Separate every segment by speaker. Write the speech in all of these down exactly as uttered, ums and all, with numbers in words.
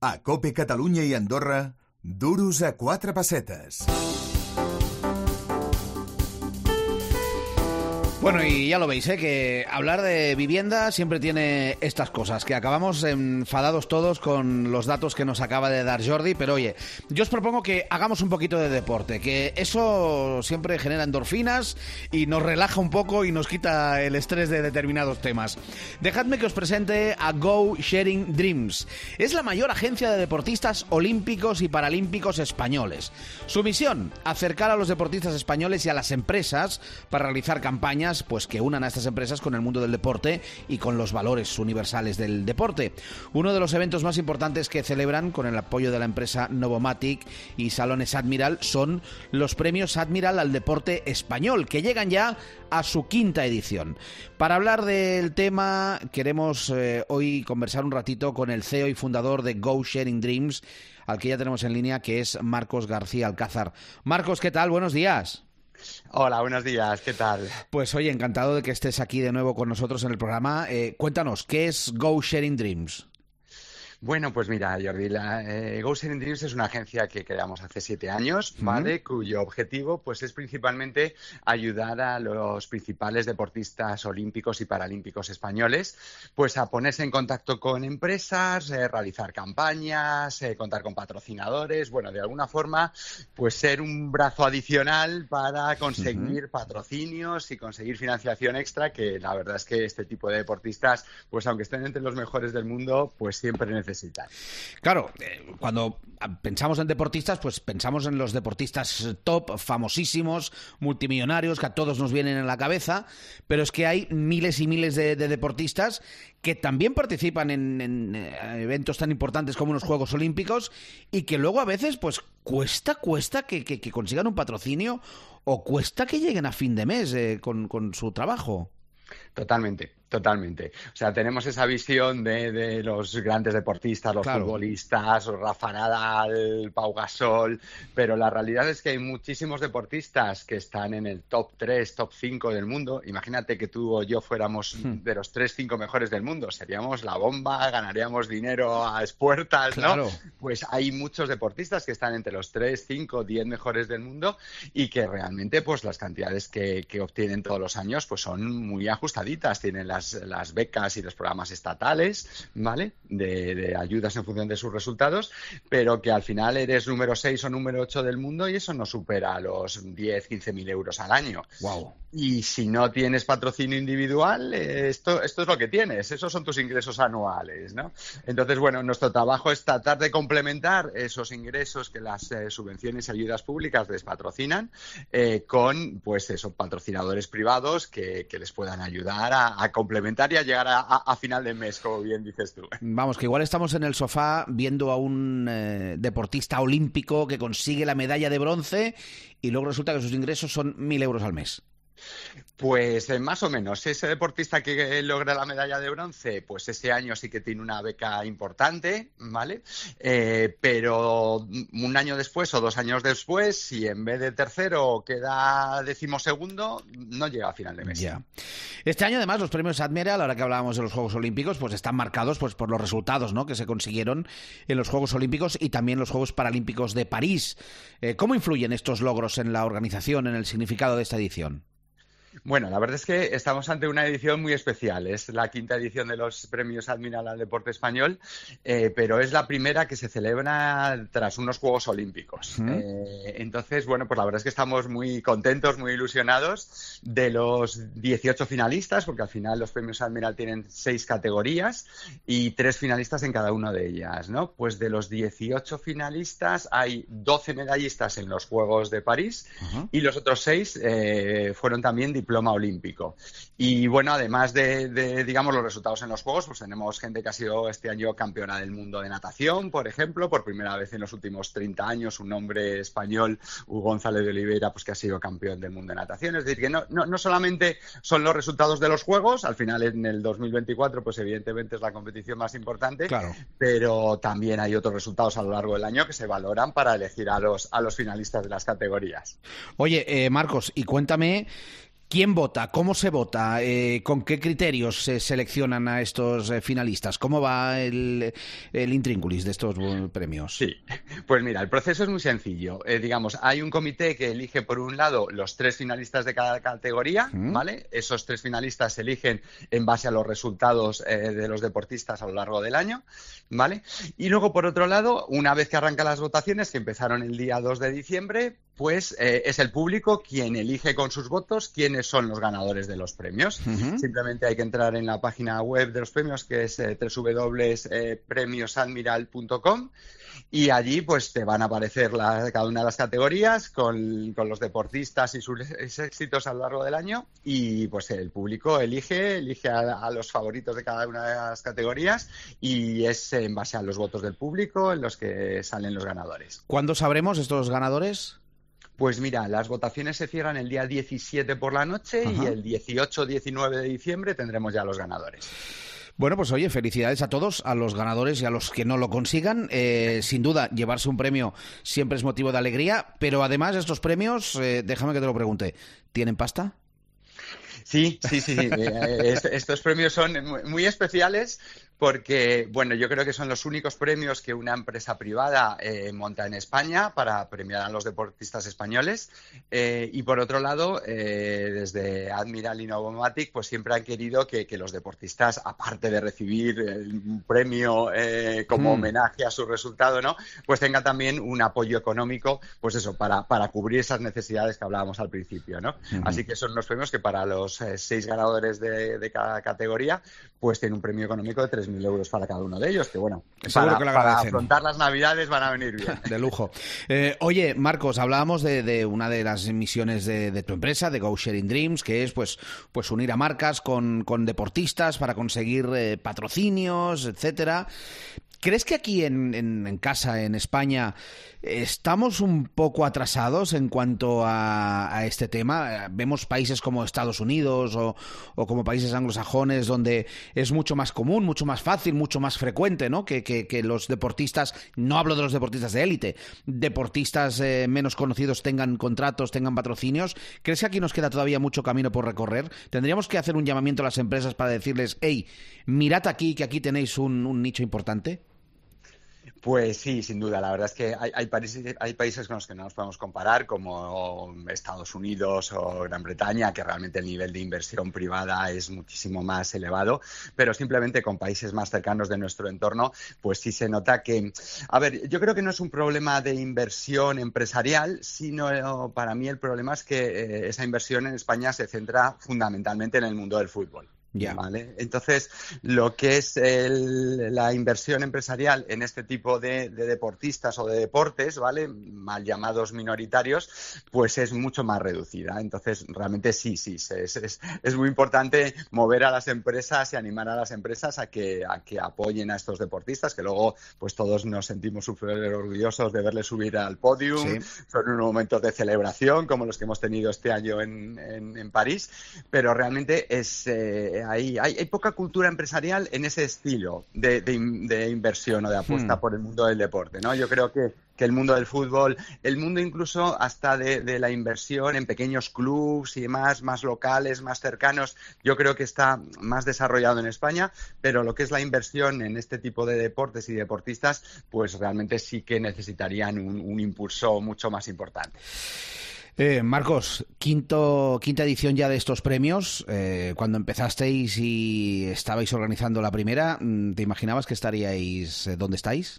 Speaker 1: A COPE Catalunya i Andorra, duros a quatre pessetes.
Speaker 2: Bueno, y ya lo veis, ¿eh? Que hablar de vivienda siempre tiene estas cosas, que acabamos enfadados todos con los datos que nos acaba de dar Jordi, pero oye, yo os propongo que hagamos un poquito de deporte, que eso siempre genera endorfinas y nos relaja un poco y nos quita el estrés de determinados temas. Dejadme que os presente a Go Sharing Dreams. Es la mayor agencia de deportistas olímpicos y paralímpicos españoles. Su misión, acercar a los deportistas españoles y a las empresas para realizar campañas pues que unan a estas empresas con el mundo del deporte y con los valores universales del deporte. Uno de los eventos más importantes que celebran con el apoyo de la empresa Novomatic y Salones Admiral son los premios Admiral al deporte español, que llegan ya a su quinta edición. Para hablar del tema queremos eh, hoy conversar un ratito con el C E O y fundador de Go Sharing Dreams, al que ya tenemos en línea, que es Marcos García Alcázar. Marcos, ¿qué tal? Buenos días.
Speaker 3: Hola, buenos días, ¿qué tal?
Speaker 2: Pues oye, encantado de que estés aquí de nuevo con nosotros en el programa. Eh, cuéntanos, ¿qué es Go Sharing Dreams?
Speaker 3: Bueno, pues mira, Jordi, la, eh, Go Sharing Dreams es una agencia que creamos hace siete años, ¿vale? Uh-huh. Cuyo objetivo pues es principalmente ayudar a los principales deportistas olímpicos y paralímpicos españoles pues a ponerse en contacto con empresas, eh, realizar campañas, eh, contar con patrocinadores, bueno, de alguna forma pues ser un brazo adicional para conseguir uh-huh. patrocinios y conseguir financiación extra, que la verdad es que este tipo de deportistas, pues aunque estén entre los mejores del mundo, pues siempre necesitan.
Speaker 2: Claro, eh, cuando pensamos en deportistas, pues pensamos en los deportistas top, famosísimos, multimillonarios, que a todos nos vienen en la cabeza, pero es que hay miles y miles de, de deportistas que también participan en, en eventos tan importantes como los Juegos Olímpicos y que luego a veces pues cuesta, cuesta que, que, que consigan un patrocinio o cuesta que lleguen a fin de mes eh, con, con su trabajo.
Speaker 3: Totalmente, totalmente. O sea, tenemos esa visión de, de los grandes deportistas, los claro. futbolistas, Rafa Nadal, Pau Gasol, pero la realidad es que hay muchísimos deportistas que están en el top tres, top cinco del mundo. Imagínate que tú o yo fuéramos hmm. de los tres, cinco mejores del mundo. Seríamos la bomba, ganaríamos dinero a expuertas,
Speaker 2: claro.
Speaker 3: ¿no? Pues hay muchos deportistas que están entre los tres, cinco, diez mejores del mundo y que realmente pues las cantidades que, que obtienen todos los años pues son muy ajustaditas, tienen las, las becas y los programas estatales, ¿vale? De, de ayudas en función de sus resultados, pero que al final eres número seis o número ocho del mundo y eso no supera los diez, quince mil euros al año.
Speaker 2: Wow.
Speaker 3: Y si no tienes patrocinio individual, eh, esto, esto es lo que tienes, esos son tus ingresos anuales, ¿no? Entonces, bueno, nuestro trabajo es tratar de complementar esos ingresos que las eh, subvenciones y ayudas públicas les patrocinan eh, con, pues eso, patrocinadores privados que, que les puedan ayudar a, a complementar y a llegar a, a, a final de mes, como bien dices tú.
Speaker 2: Vamos, que igual estamos en el sofá viendo a un eh, deportista olímpico que consigue la medalla de bronce y luego resulta que sus ingresos son mil euros al mes.
Speaker 3: Pues eh, más o menos. Ese deportista que logra la medalla de bronce, pues ese año sí que tiene una beca importante, ¿vale? Eh, pero un año después o dos años después, si en vez de tercero queda decimosegundo, no llega a final de mes.
Speaker 2: Ya. Este año, además, los premios Admiral, ahora que hablábamos de los Juegos Olímpicos, pues están marcados pues por los resultados, ¿no?, que se consiguieron en los Juegos Olímpicos y también los Juegos Paralímpicos de París. Eh, ¿Cómo influyen estos logros en la organización, en el significado de esta edición?
Speaker 3: Bueno, la verdad es que estamos ante una edición muy especial. Es la quinta edición de los premios Admiral al deporte español, eh, pero es la primera que se celebra tras unos Juegos Olímpicos. Uh-huh. Eh, entonces, bueno, pues la verdad es que estamos muy contentos, muy ilusionados de los dieciocho finalistas, porque al final los premios Admiral tienen seis categorías y tres finalistas en cada una de ellas, ¿no? Pues de los dieciocho finalistas hay doce medallistas en los Juegos de París uh-huh. y los otros seis eh, fueron también diploma olímpico. Y bueno, además de, de, digamos, los resultados en los Juegos, pues tenemos gente que ha sido este año campeona del mundo de natación, por ejemplo, por primera vez en los últimos treinta años, un hombre español, Hugo González de Oliveira, pues que ha sido campeón del mundo de natación. Es decir, que no, no, no solamente son los resultados de los Juegos, al final en el dos mil veinticuatro, pues evidentemente es la competición más importante,
Speaker 2: claro.
Speaker 3: pero también hay otros resultados a lo largo del año que se valoran para elegir a los, a los finalistas de las categorías.
Speaker 2: Oye, eh, Marcos, y cuéntame ¿Quién vota? ¿Cómo se vota? Eh, ¿Con qué criterios se seleccionan a estos eh, finalistas? ¿Cómo va el, el intríngulis de estos uh, premios?
Speaker 3: Sí, pues mira, el proceso es muy sencillo. Eh, digamos, hay un comité que elige, por un lado, los tres finalistas de cada categoría, ¿Mm? ¿vale? Esos tres finalistas se eligen en base a los resultados eh, de los deportistas a lo largo del año, ¿vale? Y luego, por otro lado, una vez que arrancan las votaciones, que empezaron el día dos de diciembre, pues eh, es el público quien elige con sus votos quiénes son los ganadores de los premios. Uh-huh. Simplemente hay que entrar en la página web de los premios, que es eh, doble u doble u doble u punto premios admiral punto com, y allí pues te van a aparecer la, cada una de las categorías con, con los deportistas y sus éxitos a lo largo del año, y pues el público elige, elige a, a los favoritos de cada una de las categorías, y es en base a los votos del público en los que salen los ganadores.
Speaker 2: ¿Cuándo sabremos estos ganadores?
Speaker 3: Pues mira, las votaciones se cierran el día diecisiete por la noche. Ajá. Y el dieciocho diecinueve de diciembre tendremos ya los ganadores.
Speaker 2: Bueno, pues oye, felicidades a todos, a los ganadores y a los que no lo consigan. Eh, sin duda, llevarse un premio siempre es motivo de alegría, pero además estos premios, eh, déjame que te lo pregunte, ¿tienen pasta?
Speaker 3: Sí, sí, sí. sí. Eh, estos premios son muy especiales porque, bueno, yo creo que son los únicos premios que una empresa privada eh, monta en España para premiar a los deportistas españoles. Eh, y, por otro lado, eh, desde Admiral y Novomatic, pues siempre han querido que, que los deportistas, aparte de recibir un premio eh, como mm. homenaje a su resultado, ¿no?, pues tengan también un apoyo económico, pues eso, para, para cubrir esas necesidades que hablábamos al principio, ¿no? Mm-hmm. Así que son unos premios que para los eh, seis ganadores de, de cada categoría, pues tienen un premio económico de tres mil euros para cada uno de ellos, que bueno, para,
Speaker 2: que
Speaker 3: para afrontar las Navidades van a venir bien.
Speaker 2: De lujo. Eh, oye, Marcos, hablábamos de, de una de las misiones de, de tu empresa, de Go Sharing Dreams, que es pues, pues unir a marcas con, con deportistas para conseguir eh, patrocinios, etcétera. ¿Crees que aquí en, en, en casa, en España, estamos un poco atrasados en cuanto a, a este tema? Vemos países como Estados Unidos o, o como países anglosajones donde es mucho más común, mucho más fácil, mucho más frecuente, ¿no?, que, que, que los deportistas, no hablo de los deportistas de élite, deportistas eh, menos conocidos tengan contratos, tengan patrocinios. ¿Crees que aquí nos queda todavía mucho camino por recorrer? ¿Tendríamos que hacer un llamamiento a las empresas para decirles, hey, mirad aquí, que aquí tenéis un, un nicho importante?
Speaker 3: Pues sí, sin duda. La verdad es que hay, hay, países, hay países con los que no nos podemos comparar, como Estados Unidos o Gran Bretaña, que realmente el nivel de inversión privada es muchísimo más elevado, pero simplemente con países más cercanos de nuestro entorno, pues sí se nota que... A ver, yo creo que no es un problema de inversión empresarial, sino para mí el problema es que eh, esa inversión en España se centra fundamentalmente en el mundo del fútbol.
Speaker 2: Yeah.
Speaker 3: ¿Vale? Entonces, lo que es el, la inversión empresarial en este tipo de, de deportistas o de deportes, ¿vale?, mal llamados minoritarios, pues es mucho más reducida. Entonces, realmente sí, sí, es, es, es muy importante mover a las empresas y animar a las empresas a que, a que apoyen a estos deportistas, que luego pues todos nos sentimos súper orgullosos de verles subir al podium. Sí. Son unos momentos de celebración como los que hemos tenido este año en, en, en París, pero realmente es... Eh, Hay, hay, hay poca cultura empresarial en ese estilo de, de, de inversión o de apuesta hmm. por el mundo del deporte, ¿no? Yo creo que, que el mundo del fútbol, el mundo incluso hasta de, de la inversión en pequeños clubs y demás, más locales, más cercanos, yo creo que está más desarrollado en España, pero lo que es la inversión en este tipo de deportes y deportistas, pues realmente sí que necesitarían un, un impulso mucho más importante.
Speaker 2: Eh, Marcos, quinto, quinta edición ya de estos premios. Eh, cuando empezasteis y estabais organizando la primera, ¿te imaginabas que estaríais eh, donde estáis?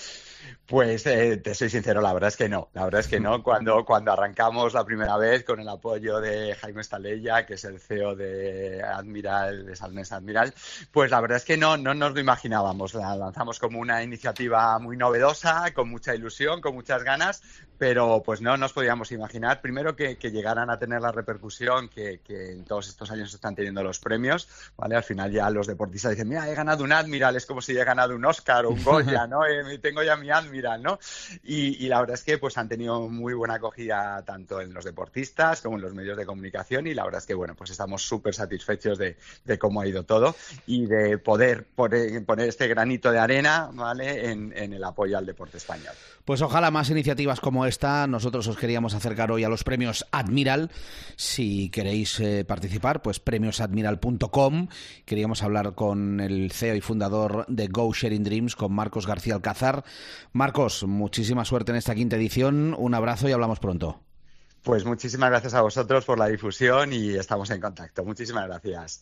Speaker 3: Pues eh, te soy sincero, la verdad es que no. La verdad es que no. Cuando, cuando arrancamos la primera vez con el apoyo de Jaime Estaleya, que es el C E O de Admiral, de Salnes Admiral, pues la verdad es que no, no nos lo imaginábamos. La lanzamos como una iniciativa muy novedosa, con mucha ilusión, con muchas ganas, pero pues no nos podíamos imaginar, primero, que, que llegaran a tener la repercusión que, que en todos estos años están teniendo los premios, ¿vale? Al final ya los deportistas dicen, mira, he ganado un Admiral, es como si he ganado un Oscar o un Goya, ¿no? Eh, tengo ya mi Admiral. Admiral, ¿no? Y, y la verdad es que pues han tenido muy buena acogida tanto en los deportistas como en los medios de comunicación y la verdad es que, bueno, pues estamos súper satisfechos de, de cómo ha ido todo y de poder poner, poner este granito de arena, ¿vale?, en, en el apoyo al deporte español.
Speaker 2: Pues ojalá más iniciativas como esta. Nosotros os queríamos acercar hoy a los premios Admiral. Si queréis eh, participar, pues premios admiral punto com. Queríamos hablar con el C E O y fundador de Go Sharing Dreams, con Marcos García Alcázar. Marcos, muchísima suerte en esta quinta edición. Un abrazo y hablamos pronto.
Speaker 3: Pues muchísimas gracias a vosotros por la difusión y estamos en contacto. Muchísimas gracias.